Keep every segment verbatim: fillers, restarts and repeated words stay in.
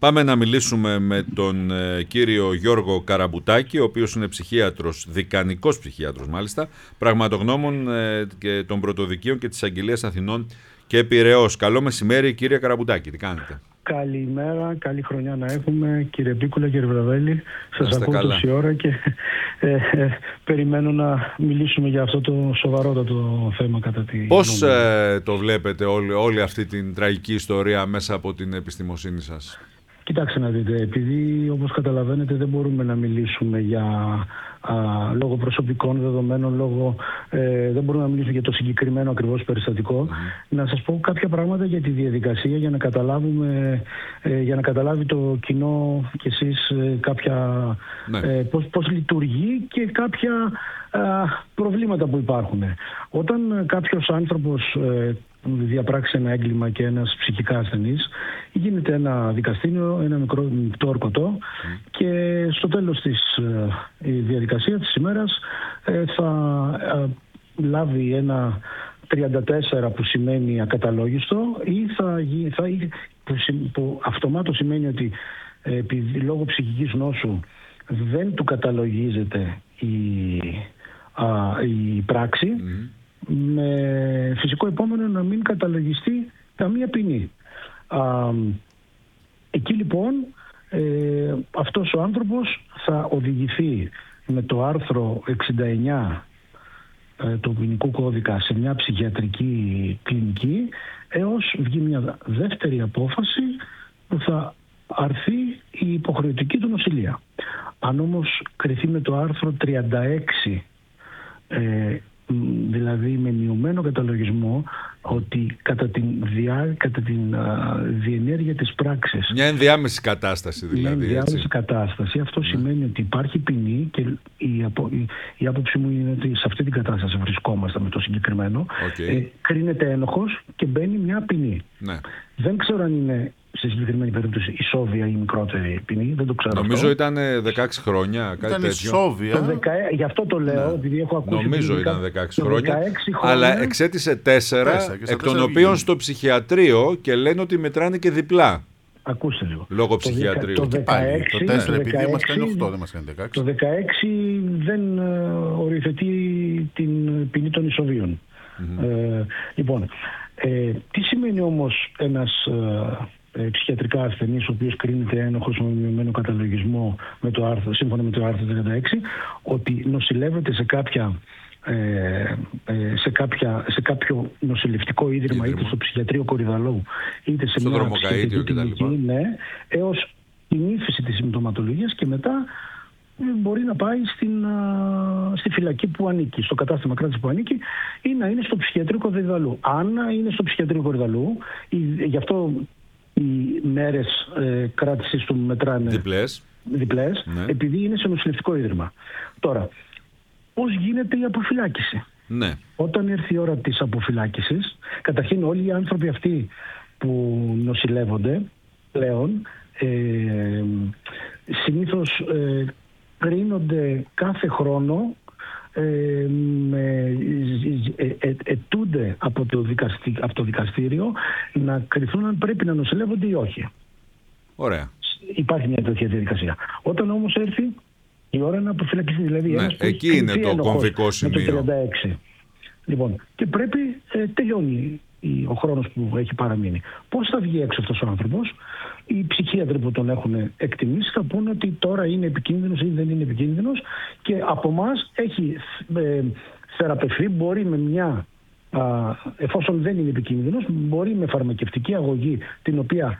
Πάμε να μιλήσουμε με τον ε, κύριο Γιώργο Καραμπουτάκη, ο οποίος είναι ψυχίατρος, δικανικός ψυχίατρος μάλιστα, πραγματογνώμων ε, και των πρωτοδικείων και της Αγγελίας Αθηνών και Πειραιώς. Καλό μεσημέρι, κύριε Καραμπουτάκη, τι κάνετε? Καλημέρα, καλή χρονιά να έχουμε, κύριε Πίκουλα, κύριε Βραβέλη. Σας ακούω τόση ώρα και ε, ε, περιμένω να μιλήσουμε για αυτό το σοβαρότατο θέμα κατά τη... Πώς ε, το βλέπετε όλη, όλη αυτή την τραγική ιστορία μέσα από την επιστημοσύνη σας? Κοιτάξτε να δείτε, επειδή όπως καταλαβαίνετε δεν μπορούμε να μιλήσουμε για α, λόγω προσωπικών δεδομένων, λόγω, ε, δεν μπορούμε να μιλήσουμε για το συγκεκριμένο ακριβώς περιστατικό. Mm-hmm. Να σας πω κάποια πράγματα για τη διαδικασία για να καταλάβουμε, ε, για να καταλάβει το κοινό και εσείς ε, κάποια, ναι. ε, πώς, πώς λειτουργεί και κάποια α, προβλήματα που υπάρχουν. Όταν κάποιος άνθρωπος ε, διαπράξει ένα έγκλημα και ένας ψυχικά ασθενής, γίνεται ένα δικαστήριο, ένα μικρό μεικτό ορκωτό mm. και στο τέλος της ε, η διαδικασία της ημέρας ε, θα ε, λάβει ένα τριάντα τέσσερα που σημαίνει ακαταλόγιστο ή θα, θα που, που αυτομάτως σημαίνει ότι ε, επειδή λόγω ψυχικής νόσου δεν του καταλογίζεται η, α, η πράξη mm. με φυσικό επόμενο να μην καταλογιστεί καμία ποινή. Α, εκεί λοιπόν ε, αυτός ο άνθρωπος θα οδηγηθεί με το άρθρο εξήντα εννιά ε, του ποινικού κώδικα σε μια ψυχιατρική κλινική έως βγει μια δεύτερη απόφαση που θα αρθεί η υποχρεωτική του νοσηλεία. Αν όμως κριθεί με το άρθρο τριάντα έξι ε, δηλαδή με μειωμένο καταλογισμό ότι κατά την, διά, κατά την α, διενέργεια της πράξης, μια ενδιάμεση κατάσταση δηλαδή, μια ενδιάμεση έτσι. κατάσταση, αυτό ναι. σημαίνει ότι υπάρχει ποινή και η, απο, η, η άποψη μου είναι ότι σε αυτή την κατάσταση βρισκόμαστε με το συγκεκριμένο okay. ε, κρίνεται ένοχος και μπαίνει μια ποινή. Ναι. Δεν ξέρω αν είναι στη συγκεκριμένη περίπτωση ισόβια ή μικρότερη ποινή, δεν το ξέρω. Νομίζω αυτό. Ήταν δεκαέξι χρόνια, κάτι ήταν τέτοιο. Ισόβια. Το δεκα... Γι' αυτό το λέω, ναι. επειδή έχω ακούσει. Νομίζω ήταν δεκαέξι χρόνια, χρόνια, αλλά εξέτησε τέσσερα, εκ των οποίων στο ψυχιατρίο και λένε ότι μετράνε και διπλά. Ακούστε λίγο. Λόγω ψυχιατρίου. Το δεκαέξι, το τέσσερα ναι. επειδή μας κάνει οκτώ, δεν μας κάνει δεκαέξι. Το δεκαέξι δεν uh, οριοθετεί την ποινή των ισοβίων. Mm-hmm. Ε, λοιπόν, ε, τι σημαίνει όμως ένας uh, ε, ψυχιατρικά ασθενής ο οποίος κρίνεται ένοχος με μειωμένο καταλογισμό με το άρθρο, σύμφωνα με το άρθρο τριάντα έξι, ότι νοσηλεύεται σε κάποια Ε, ε, σε, κάποια, σε κάποιο νοσηλευτικό ίδρυμα, ίδρυμα, είτε στο ψυχιατρίο Κορυδαλού, είτε σε στο μια ψυχιατρική κλινική, ναι, έως την ύφεση της συμπτωματολογίας και μετά ε, μπορεί να πάει στην, α, στη φυλακή που ανήκει, στο κατάστημα κράτησης που ανήκει ή να είναι στο ψυχιατρίο Κορυδαλού. Αν είναι στο ψυχιατρίο Κορυδαλού, γι' αυτό οι μέρες ε, κράτησης του μετράνε διπλές, διπλές ναι. επειδή είναι σε νοσηλευτικό ίδρυμα. Τώρα, πώς γίνεται η αποφυλάκηση? Ναι. Όταν έρθει η ώρα της αποφυλάκησης, καταρχήν όλοι οι άνθρωποι αυτοί που νοσηλεύονται πλέον ε, συνήθως ε, κρίνονται κάθε χρόνο, ε, με, ε, ε, ετούνται από το, δικαστή, από το δικαστήριο να κριθούν αν πρέπει να νοσηλεύονται ή όχι. Ωραία. Υπάρχει μια τέτοια διαδικασία. Όταν όμως έρθει η ώρα να αποφυλακιστεί, δηλαδή ναι, ένας που εκεί είναι το κομβικό σημείο. Με το τριάντα έξι. Λοιπόν, και πρέπει, ε, τελειώνει ο χρόνος που έχει παραμείνει. Πώς θα βγει έξω αυτός ο άνθρωπος? Οι ψυχίατροι που τον έχουν εκτιμήσει θα πούνε ότι τώρα είναι επικίνδυνος ή δεν είναι επικίνδυνος και από εμάς έχει ε, θεραπευθεί, μπορεί με μια, α, εφόσον δεν είναι επικίνδυνος, μπορεί με φαρμακευτική αγωγή την οποία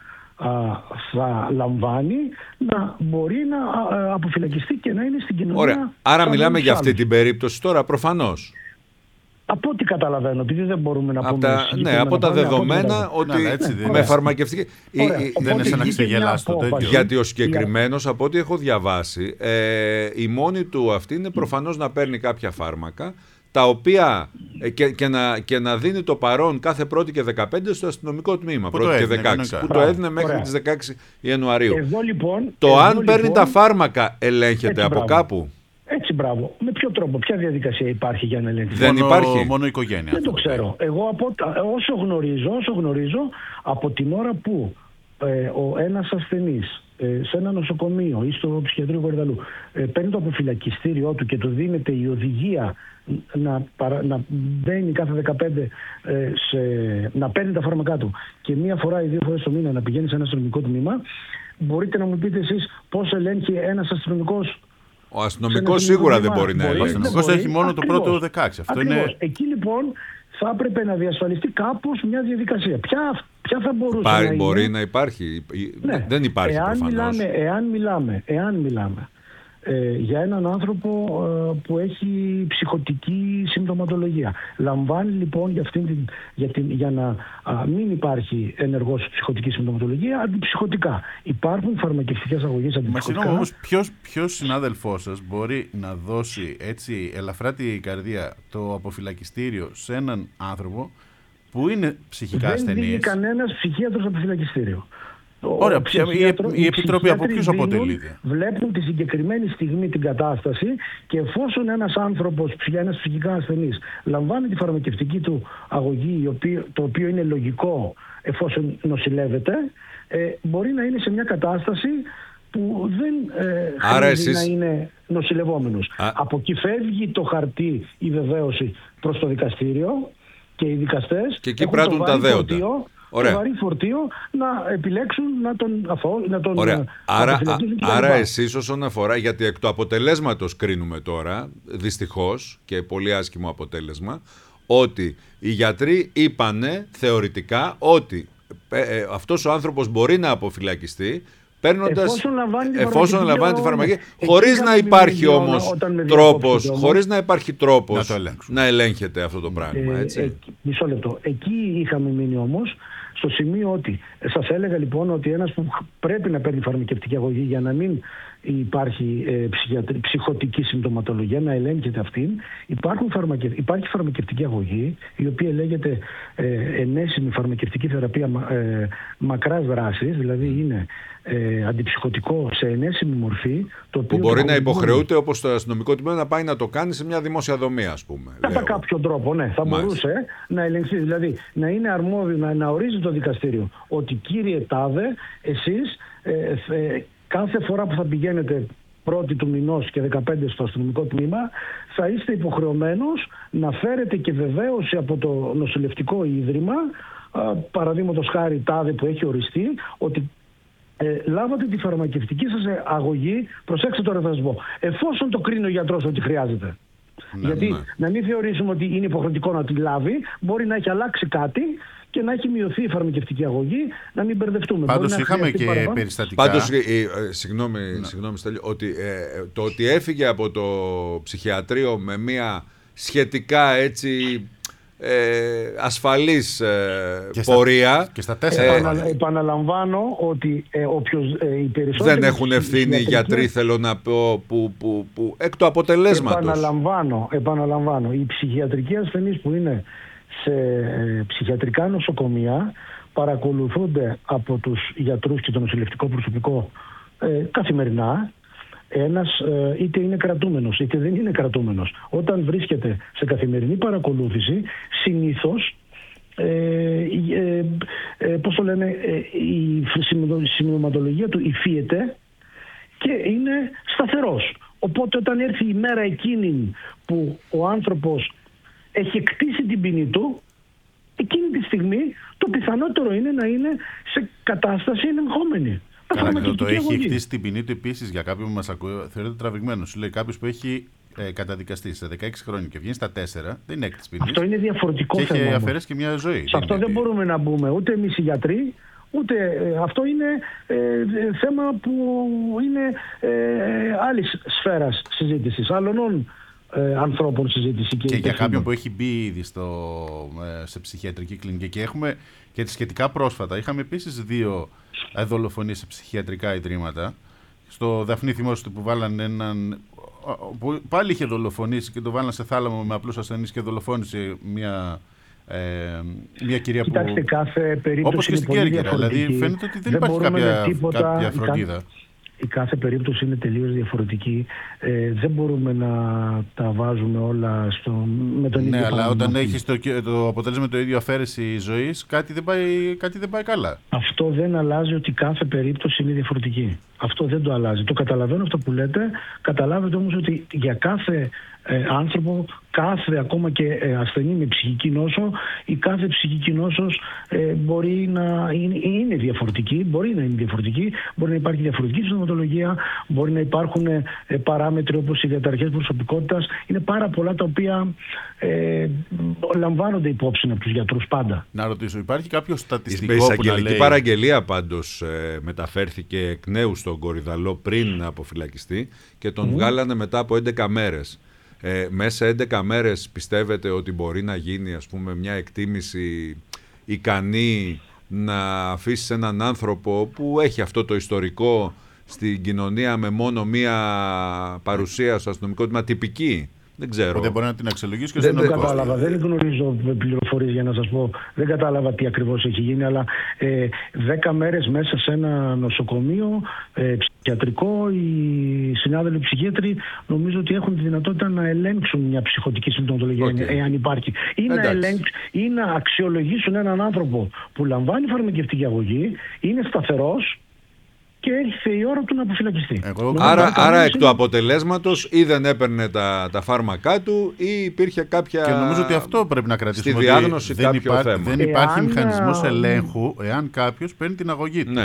θα λαμβάνει να μπορεί να αποφυλακιστεί και να είναι στην κοινωνία. Ωραία. Άρα μιλάμε για αυτή την περίπτωση τώρα, προφανώς. Από ό,τι καταλαβαίνω, επειδή δεν μπορούμε να από πούμε... Τα, ναι, από τα δεδομένα από ότι ναι, έτσι, με ναι. φαρμακευτική... Ωραία. Η, δεν είναι σαν να ξεγελάσει το τέτοιο. Γιατί ο συγκεκριμένος, από ό,τι έχω διαβάσει, ε, η μόνη του αυτή είναι προφανώς να παίρνει κάποια φάρμακα, τα οποία και, και, να, και να δίνει το παρόν κάθε πρώτη και δεκαπέντε στο αστυνομικό τμήμα, που πρώτη το και έδινε, δεκαέξι, που Ωραία. το έδινε μέχρι Ωραία. τις δεκαέξι Ιανουαρίου. Εδώ, λοιπόν, το εδώ, αν λοιπόν, παίρνει τα φάρμακα ελέγχεται έτσι, από μπράβο. κάπου. Έτσι, μπράβο. Με ποιο τρόπο, ποια διαδικασία υπάρχει για να ελέγχει? Δεν μόνο, υπάρχει. Μόνο οικογένεια. Δεν το ξέρω. Εγώ από, όσο, γνωρίζω, όσο γνωρίζω, από την ώρα που ε, ο ένας ασθενής ε, σε ένα νοσοκομείο ή στο ψυχιατρίο Κορυδαλού ε, παίρνει το αποφυλακιστήριό του και του δίνεται η οδηγία να, παρα, να μπαίνει κάθε δεκαπέντε ε, σε, να παίρνει τα φάρμακά του και μία φορά ή δύο φορές το μήνα να πηγαίνει σε ένα αστυνομικό τμήμα, μπορείτε να μου πείτε εσείς πώς ελέγχει ένας αστυνομικός? Ο αστυνομικός σίγουρα δεν μπορεί να ελέγξει. Ο αστυνομικός έχει μόνο Ακριβώς. το πρώτο δεκαέξι. Αυτό είναι... Εκεί λοιπόν θα έπρεπε να διασφαλιστεί κάπως μια διαδικασία. Ποια, ποια θα μπορούσε Πάρει, να μπορεί είναι... να υπάρχει. Ναι. Δεν υπάρχει εάν προφανώς. Μιλάμε, εάν μιλάμε, εάν μιλάμε ε, για έναν άνθρωπο ε, που έχει ψυχοτική συμπτωματολογία. Λαμβάνει λοιπόν για, αυτήν την, για, την, για να α, μην υπάρχει ενεργός ψυχοτική συμπτωματολογία αντιψυχωτικά. Υπάρχουν φαρμακευτικές αγωγές αντιψυχωτικά. Μα όμως ποιος, ποιος συνάδελφός σας μπορεί να δώσει έτσι ελαφρά τη καρδία το αποφυλακιστήριο σε έναν άνθρωπο που είναι ψυχικά Δεν ασθενής? Δεν δίνει κανένας ψυχίατρος αποφυλακιστήριο. Ωραία, ποια, η, η Επιτροπή από ποιους αποτελείται? Βλέπουν τη συγκεκριμένη στιγμή την κατάσταση και εφόσον ένας άνθρωπος, ένας ψυχικά ασθενής, λαμβάνει τη φαρμακευτική του αγωγή, το οποίο είναι λογικό εφόσον νοσηλεύεται, ε, μπορεί να είναι σε μια κατάσταση που δεν ε, Άρα χρειάζεται εσείς... να είναι νοσηλευόμενος. Α... Από εκεί φεύγει το χαρτί, η βεβαίωση προς το δικαστήριο και οι δικαστές και εκεί πράττουν τα δέοντα. Το βαρύ φορτίο να επιλέξουν να τον αφώ, να τον... Ωραία. Άρα, να άρα εσείς όσον αφορά, γιατί εκ του αποτελέσματος κρίνουμε τώρα, δυστυχώς και πολύ άσχημο αποτέλεσμα, ότι οι γιατροί είπανε θεωρητικά ότι ε, ε, αυτός ο άνθρωπος μπορεί να αποφυλακιστεί παίρνοντας, εφόσον λαμβάνει, εφόσον λαμβάνει τη φαρμακεία, χωρίς να υπάρχει όμως τρόπος, χωρίς να υπάρχει τρόπος να, να ελέγχεται αυτό το πράγμα. Έτσι. Ε, ε, μισό λεπτό. Εκεί είχαμε μείνει όμως, στο σημείο ότι σας έλεγα λοιπόν ότι ένας που πρέπει να παίρνει φαρμακευτική αγωγή για να μην υπάρχει ε, ψυχοτική συμπτωματολογία, να ελέγχεται αυτήν, υπάρχουν φαρμακευ... υπάρχει φαρμακευτική αγωγή η οποία λέγεται ε, ενέσιμη φαρμακευτική θεραπεία ε, μακράς δράσης, δηλαδή είναι ε, αντιψυχωτικό σε ενέσιμη μορφή, το οποίο που μπορεί να υποχρεούται όπως το αστυνομικό τμήμα να πάει να το κάνει σε μια δημόσια δομή, ας πούμε. Κατά λέω. κάποιο τρόπο, ναι, θα Μάλιστα. μπορούσε να ελεγχθεί, δηλαδή να είναι αρμόδιο, να, να ορίζει το δικαστήριο ότι κύριε Τάδε, εσείς ε, ε, κάθε φορά που θα πηγαίνετε πρώτη του μηνός και δεκαπέντε στο αστυνομικό τμήμα, θα είστε υποχρεωμένος να φέρετε και βεβαίωση από το νοσηλευτικό ίδρυμα, παραδείγματος χάρη Τάδε που έχει οριστεί, ότι ε, λάβατε τη φαρμακευτική σας αγωγή, προσέξτε τώρα θα σας πω, εφόσον το κρίνει ο γιατρός ότι χρειάζεται. Ναι, Γιατί ναι. να μην θεωρήσουμε ότι είναι υποχρεωτικό να τη λάβει, μπορεί να έχει αλλάξει κάτι και να έχει μειωθεί η φαρμακευτική αγωγή, να μην μπερδευτούμε. Πάντως είχαμε και παραπάνω. περιστατικά. Πάντως, ε, ε, συγγνώμη, ναι. συγγνώμη Στέλιο, ότι ε, το ότι έφυγε από το ψυχιατρίο με μια σχετικά έτσι ε, ασφαλής ε, και πορεία. Στα, και στα τέσσερα. Επανα, επαναλαμβάνω ότι ε, όποιος, ε, οι περισσότεροι δεν έχουν ευθύνη οι γιατροί, θέλω να πω, που, που, που, εκ του αποτελέσματος. Επαναλαμβάνω, επαναλαμβάνω, οι ψυχιατρικοί ασθενείς που είναι σε ε, ψυχιατρικά νοσοκομεία παρακολουθούνται από τους γιατρούς και το νοσηλευτικό προσωπικό ε, καθημερινά. Ένας ε, είτε είναι κρατούμενος είτε δεν είναι κρατούμενος. Όταν βρίσκεται σε καθημερινή παρακολούθηση, συνήθως ε, ε, ε, πώς το λένε, ε, η συμπτωματολογία του υφίεται και είναι σταθερός. Οπότε όταν έρθει η μέρα εκείνη που ο άνθρωπος έχει εκτίσει την ποινή του, εκείνη τη στιγμή το πιθανότερο είναι να είναι σε κατάσταση ελεγχόμενη. Καλά, το, το έχει εκτίσει την ποινή του επίσης για κάποιον που μας ακούει, θεωρείται τραβηγμένο. Σου λέει κάποιος που έχει ε, καταδικαστεί σε δεκαέξι χρόνια και βγαίνει στα τέσσερα, δεν είναι έκτης ποινής. Αυτό είναι διαφορετικό και θέμα. Και έχει αφαιρέσει και μια ζωή. Σε αυτό δεν είναι... μπορούμε να μπούμε ούτε εμείς οι γιατροί, ούτε ε, αυτό είναι ε, ε, θέμα που είναι ε, άλλης σφαίρας συζήτησης, άλλων ε, ανθρώπων συζήτηση. Και, και για κάποιον που έχει μπει ήδη στο, ε, σε ψυχιατρική κλινική και έχουμε και σχετικά πρόσφατα, είχαμε επίσης δύο δολοφονίες σε ψυχιατρικά ιδρύματα. Στο Δαφνή θυμόσαστε που βάλανε έναν, που πάλι είχε δολοφονήσει και το βάλανε σε θάλαμο με απλούς ασθενείς και δολοφόνησε μια, ε, μια κυρία. Κοιτάξτε, που... κάθε περίπτωση όπως και στην Κέρκυρα, δηλαδή φαίνεται ότι δεν, δεν υπάρχει κάποια, τίποτα, κάποια φροντίδα. η κάθε περίπτωση είναι τελείως διαφορετική. Ε, δεν μπορούμε να τα βάζουμε όλα στο, με τον ίδιο. Ναι, αλλά παράδειγμα. όταν έχεις το, το αποτέλεσμα το ίδιο αφαίρεση ζωής, κάτι δεν πάει, κάτι δεν πάει καλά. Αυτό δεν αλλάζει ότι κάθε περίπτωση είναι διαφορετική. Αυτό δεν το αλλάζει. Το καταλαβαίνω αυτό που λέτε. Καταλάβετε όμως ότι για κάθε ε, άνθρωπο, κάθε ακόμα και ε, ασθενή με ψυχική νόσο, η κάθε ψυχική νόσος ε, μπορεί να είναι, είναι διαφορετική, μπορεί να είναι διαφορετική, μπορεί να υπάρχει διαφορετική συντοματολογία, μπορεί να υπάρχουν ε, παράμετροι όπως οι διαταραχές προσωπικότητας. Είναι πάρα πολλά τα οποία ε, λαμβάνονται υπόψη από τους γιατρούς πάντα. Να ρωτήσω, υπάρχει κάποιο στατιστικό η που να εισαγγελική λέει... παραγγελία πάντως ε, μεταφέρθηκε εκ νέου στον Κορυδαλό πριν αποφυλακιστεί και τον mm. βγάλανε μετά από έντεκα μέρες. Ε, μέσα έντεκα μέρες πιστεύετε ότι μπορεί να γίνει, ας πούμε, μια εκτίμηση ικανή να αφήσει έναν άνθρωπο που έχει αυτό το ιστορικό στην κοινωνία με μόνο μία παρουσία στο αστυνομικό τμήμα τυπική? Δεν ξέρω. Δεν μπορεί να την αξιολογήσει και δεν στον το κατάλαβα, δεν γνωρίζω πληροφορίες για να σας πω. Δεν κατάλαβα τι ακριβώς έχει γίνει, αλλά ε, δέκα μέρες μέσα σε ένα νοσοκομείο ε, ψυχιατρικό, οι συνάδελφοι ψυχίατροι νομίζω ότι έχουν τη δυνατότητα να ελέγξουν μια ψυχοτική συμπτωματολογία, okay. εάν υπάρχει. Ή να, ελέγξουν, ή να αξιολογήσουν έναν άνθρωπο που λαμβάνει φαρμακευτική αγωγή, είναι σταθερός και έρχεται η ώρα του να αποφυλακιστεί. Εγώ, άρα άρα εκ του αποτελέσματος ή δεν έπαιρνε τα, τα φάρμακά του ή υπήρχε κάποια... Και νομίζω ότι αυτό πρέπει να κρατήσουμε. Στη διάγνωση δεν, κάποιο υπά, θέμα. δεν υπάρχει εάν, μηχανισμός ελέγχου εάν κάποιος παίρνει την αγωγή του. Ναι.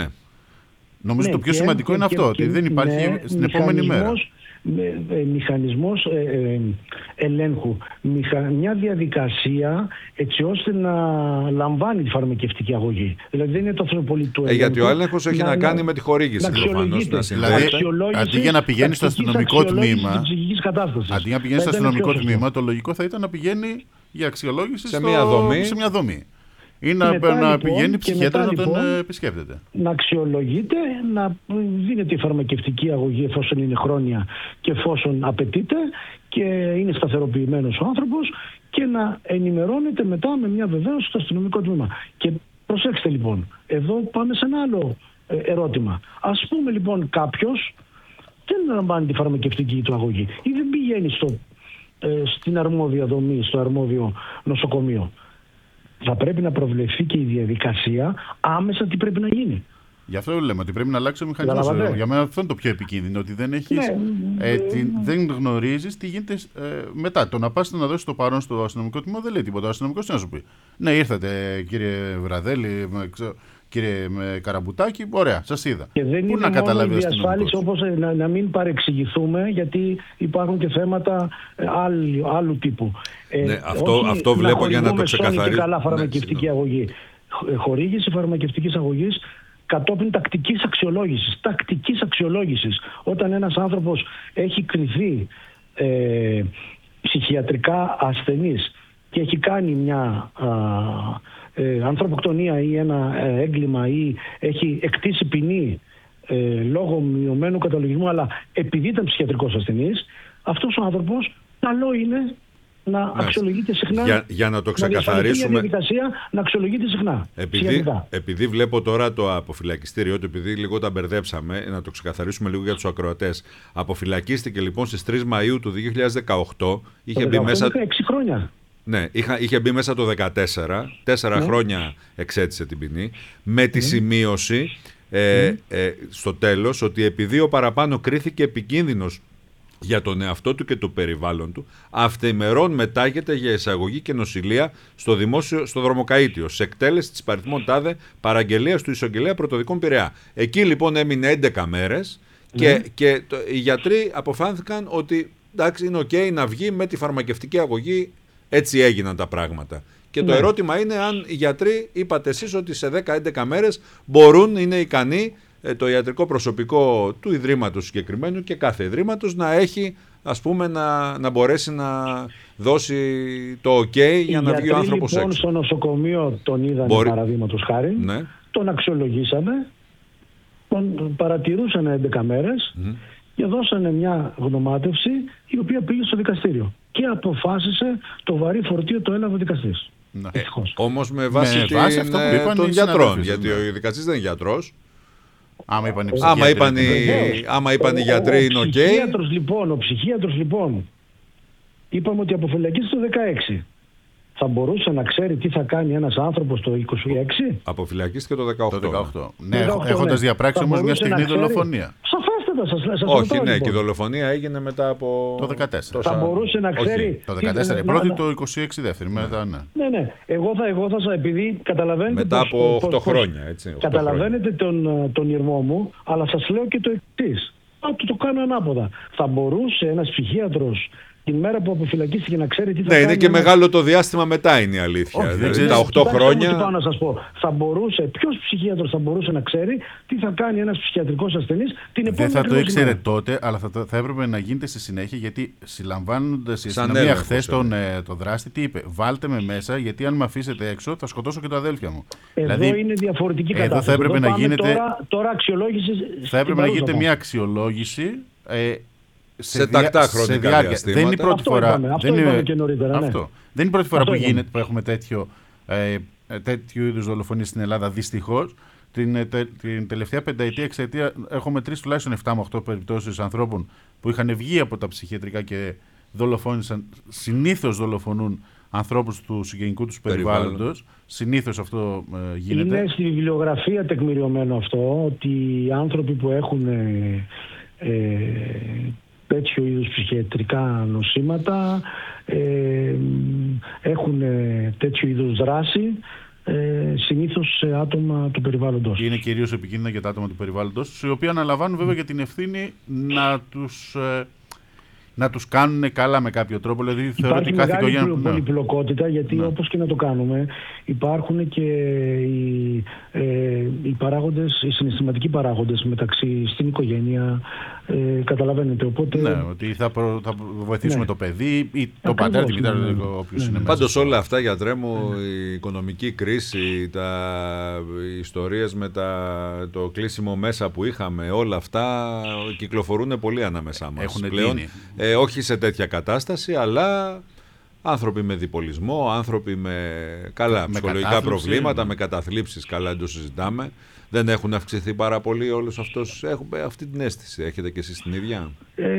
Νομίζω ναι, το πιο και, σημαντικό και, είναι και, αυτό, και, ότι δεν υπάρχει ναι, στην επόμενη μέρα. Με, ε, μηχανισμός ε, ε, ελέγχου, Μηχα, μια διαδικασία έτσι ώστε να λαμβάνει τη φαρμακευτική αγωγή. Δηλαδή δεν είναι το πολύ του ελέγχου. Ε, γιατί ο έλεγχος έχει να, να κάνει με τη χορήγηση. Προφανώς, να δηλαδή, αντί για να πηγαίνει στο αστυνομικό τμήμα, αντί να πηγαίνει στο αστυνομικό τμήμα, το λογικό θα ήταν να πηγαίνει για αξιολόγηση σε, στο, μια, δομή. σε μια δομή. Ή να, μετά, να λοιπόν, πηγαίνει ψυχίατρος να τον λοιπόν, επισκέπτεται. Να αξιολογείται, να δίνεται η φαρμακευτική αγωγή εφόσον είναι χρόνια και εφόσον απαιτείται και είναι σταθεροποιημένος ο άνθρωπος και να ενημερώνεται μετά με μια βεβαίωση στο αστυνομικό τμήμα. Και προσέξτε λοιπόν, εδώ πάμε σε ένα άλλο ερώτημα. Ας πούμε λοιπόν κάποιος δεν λαμβάνει τη φαρμακευτική του αγωγή ή δεν πηγαίνει στο, ε, στην αρμόδια δομή, στο αρμόδιο νοσοκομείο. Θα πρέπει να προβλεφθεί και η διαδικασία άμεσα τι πρέπει να γίνει. Γι' αυτό λέμε ότι πρέπει να αλλάξει ο μηχανισμός. Για μένα αυτό είναι το πιο επικίνδυνο, ότι δεν, έχεις, ναι, ε, τι, δεν γνωρίζεις τι γίνεται ε, μετά. Το να πας να δώσεις το παρόν στο αστυνομικό τμήμα δεν λέει τίποτα. Ο αστυνομικός τι να σου πει? Ναι, ήρθατε κύριε Βραδέλη, ξέρω, κύριε Καραμπουτάκη, ωραία, σας είδα. Και δεν Πού είναι να καταλάβει η διασφάλιση, όπως να, να μην παρεξηγηθούμε, γιατί υπάρχουν και θέματα άλλου, άλλου τύπου. Ναι, ε, αυτό, αυτό βλέπω για να το ξεκαθαρίσω. Και καλά φαρμακευτική ναι, αγωγή. Χορήγηση φαρμακευτικής αγωγής κατόπιν τακτικής αξιολόγησης. Τακτικής αξιολόγησης. Όταν ένας άνθρωπος έχει κριθεί ε, ψυχιατρικά ασθενής και έχει κάνει μια α, ε, ανθρωποκτονία ή ένα ε, έγκλημα ή έχει εκτίσει ποινή ε, λόγω μειωμένου καταλογισμού, αλλά επειδή ήταν ψυχιατρικός ασθενής, αυτός ο άνθρωπος καλό είναι να ναι. αξιολογείται συχνά. Για, για να το ξεκαθαρίσουμε. Να διαδικασία να αξιολογείται συχνά. Επειδή, επειδή βλέπω τώρα το αποφυλακιστήριό του, επειδή λίγο τα μπερδέψαμε, να το ξεκαθαρίσουμε λίγο για τους ακροατές. Αποφυλακίστηκε λοιπόν στις τρεις Μαΐου του δύο χιλιάδες δεκαοκτώ. Είχε μπει μέσα. έξι χρόνια. Ναι, είχε, είχε μπει μέσα το δεκατέσσερα. Τέσσερα ναι. χρόνια εξέτησε την ποινή. Με τη mm. σημείωση ε, mm. ε, στο τέλος ότι επειδή ο παραπάνω κρίθηκε επικίνδυνος για τον εαυτό του και το περιβάλλον του, αυτεημερών μετάγεται για εισαγωγή και νοσηλεία στο, δημόσιο, στο δρομοκαΐτιο, σε εκτέλεση της παριθμών τάδε παραγγελίας του Εισαγγελέα Πρωτοδικών Πειραιά. Εκεί λοιπόν έμεινε έντεκα μέρες και, mm. και το, οι γιατροί αποφάνθηκαν ότι εντάξει, είναι ok να βγει με τη φαρμακευτική αγωγή, έτσι έγιναν τα πράγματα. Και το mm. ερώτημα είναι αν οι γιατροί, είπατε εσείς ότι σε δέκα με έντεκα μέρες μπορούν, είναι ικανοί το ιατρικό προσωπικό του Ιδρύματος συγκεκριμένου και κάθε Ιδρύματος να έχει, ας πούμε, να, να μπορέσει να δώσει το ok για να βγει ο άνθρωπος λοιπόν, έξω. Στο νοσοκομείο τον είδανε Μπορεί... παραδείγματος χάρη, ναι. τον αξιολογήσανε, τον παρατηρούσαν έντεκα μέρες mm. και δώσανε μια γνωμάτευση η οποία πήγε στο δικαστήριο και αποφάσισε το βαρύ φορτίο το έλαβε ο δικαστής. Ναι. Ε, όμως με βάση, με την, βάση αυτό που είπαν των γιατρών, γιατί ναι. ο δικαστής δεν είναι γιατρός. Άμα είπαν οι άμα είπαν οι, άμα είπαν οι γιατροί είναι οκ. Ο ψυχίατρος λοιπόν, ο ψυχίατρος λοιπόν, είπαμε ότι αποφυλακίστηκε το δεκαέξι. Θα μπορούσε να ξέρει τι θα κάνει ένας άνθρωπος το είκοσι έξι. Αποφυλακίστηκε το δεκαοκτώ. Το δεκαοκτώ. Ναι, δεκαοκτώ, έχοντας ναι. διαπράξει όμως μια στεγνή δολοφονία. Σαφέστατα, σας, σας Όχι, ρωτάω, ναι, λοιπόν. και η δολοφονία έγινε μετά από. Το δεκατέσσερα. Θα μπορούσε να ξέρει. Όχι, Το τι- δεκατέσσερα η να- πρώτη, να- το είκοσι έξι η δεύτερη. Μετά, ναι. Ναι, ναι. Εγώ θα, εγώ θα σας, επειδή καταλαβαίνετε. Μετά πως- από πως- οκτώ πως- χρόνια, έτσι. οκτώ Καταλαβαίνετε τον, τον ηρμό μου, αλλά σας λέω και το εξής. Α, το, το κάνω ανάποδα. Θα μπορούσε ένας ψυχίατρος την μέρα που αποφυλακίστηκε να ξέρει τι θα Ναι, κάνει. είναι και ένας- μεγάλο το διάστημα μετά είναι η αλήθεια. Όχι, δεν δηλαδή, ξέρεις. τα οκτώ Κοιτάξτε όμως τι πάω χρόνια. να σας πω. Θα μπορούσε, ποιος ψυχίατρος θα μπορούσε να ξέρει τι θα κάνει ένας ψυχιατρικός ασθενής την επόμενη Δεν θα το ακριβώς ήξερε μέρα. τότε, αλλά θα, το- θα έπρεπε να γίνεται στη συνέχεια, γιατί συλλαμβάνοντας η Σαν αστυνομία έλεγχος, χθες τον, έλεγχος. ε, τον δράστη, τι είπε? Βάλτε με μέσα, γιατί αν με αφήσετε έξω θα σκοτώσω και τα αδέλφια μου. Εδώ Δηλαδή, είναι διαφορετική εδώ κατάσταση. θα έπρεπε Εδώ να πάμε γίνεται- Τώρα, τώρα αξιολόγηση. θα έπρεπε να γίνεται μια αξιολόγηση. Ε, Σε τακτά χρονικά διάρκεια. διαστήματα. Δεν είναι η πρώτη Αυτό φορά. είπαμε, αυτό δεν είπαμε είναι, και νωρίτερα, ναι. αυτό. Δεν είναι η πρώτη φορά Αυτό που, είπαμε. γίνεται, που έχουμε τέτοιο, ε, ε, τέτοιου είδους δολοφονίες στην Ελλάδα. Δυστυχώς, την, ε, τε, την τελευταία πενταετία, εξαετία, έχουμε τρεις τουλάχιστον επτά με οκτώ περιπτώσεις ανθρώπων που είχαν βγει από τα ψυχιατρικά και δολοφόνησαν. Συνήθως δολοφονούν ανθρώπους του συγγενικού τους Περιβάλλον. περιβάλλοντος. Συνήθως αυτό ε, γίνεται. Είναι στη βιβλιογραφία τεκμηριωμένο αυτό, ότι οι άνθρωποι που έχουν ε, ε, τέτοιου είδους ψυχιατρικά νοσήματα ε, έχουν ε, τέτοιου είδους δράση ε, συνήθως σε άτομα του περιβάλλοντος. Και είναι κυρίως επικίνδυνα για τα άτομα του περιβάλλοντος τους, οι οποίοι αναλαμβάνουν βέβαια για την ευθύνη να τους, ε, να τους κάνουν καλά με κάποιο τρόπο. Δηλαδή θεωρώ ότι Υπάρχει κάθε μεγάλη οικογένεια. πλο- πολυπλοκότητα, γιατί Ναι. όπως και να το κάνουμε υπάρχουν και οι, ε, οι παράγοντες, οι συναισθηματικοί παράγοντες μεταξύ στην οικογένεια, ε, καταλαβαίνετε, οπότε Ναι, ότι θα, προ, θα βοηθήσουμε Ναι. το παιδί ή τον Ακριβώς, πατέρα, τη μητέρα, ναι, ναι. όποιος Ναι. είναι μέσα. Πάντως όλα αυτά, γιατρέ μου, η οικονομική κρίση, τα, οι ιστορίες με τα, το κλείσιμο μέσα που είχαμε, όλα αυτά κυκλοφορούν πολύ ανάμεσά μας. Έχουν πλέον. τίνει. Ε, όχι σε τέτοια κατάσταση, αλλά άνθρωποι με διπολισμό, άνθρωποι με καλά Με ψυχολογικά κατάθλιψη, προβλήματα, ναι. με καταθλίψεις, καλά δεν το συζητάμε. Δεν έχουν αυξηθεί πάρα πολύ όλους αυτούς. Έχουμε αυτή την αίσθηση. Έχετε και εσείς την ίδια?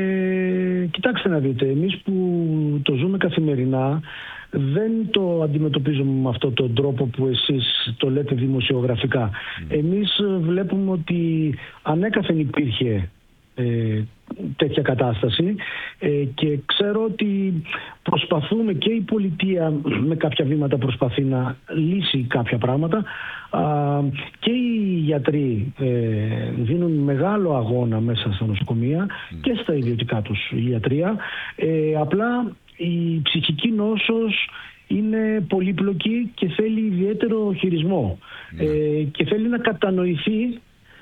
Ε, κοιτάξτε να δείτε, εμείς που το ζούμε καθημερινά δεν το αντιμετωπίζουμε με αυτόν τον τρόπο που εσείς το λέτε δημοσιογραφικά. Εμείς βλέπουμε ότι ανέκαθεν υπήρχε ε, τέτοια κατάσταση ε, και ξέρω ότι προσπαθούμε και η πολιτεία με κάποια βήματα προσπαθεί να λύσει κάποια πράγματα α, και οι γιατροί ε, δίνουν μεγάλο αγώνα μέσα στα νοσοκομεία και στα ιδιωτικά τους ιατρία. Ε, απλά η ψυχική νόσος είναι πολύπλοκη και θέλει ιδιαίτερο χειρισμό ε, και θέλει να κατανοηθεί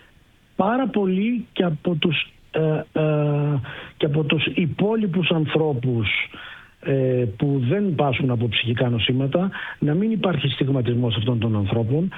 πάρα πολύ και από τους, ε, ε, και από τους υπόλοιπους ανθρώπους ε, που δεν πάσχουν από ψυχικά νοσήματα, να μην υπάρχει στιγματισμός αυτών των ανθρώπων,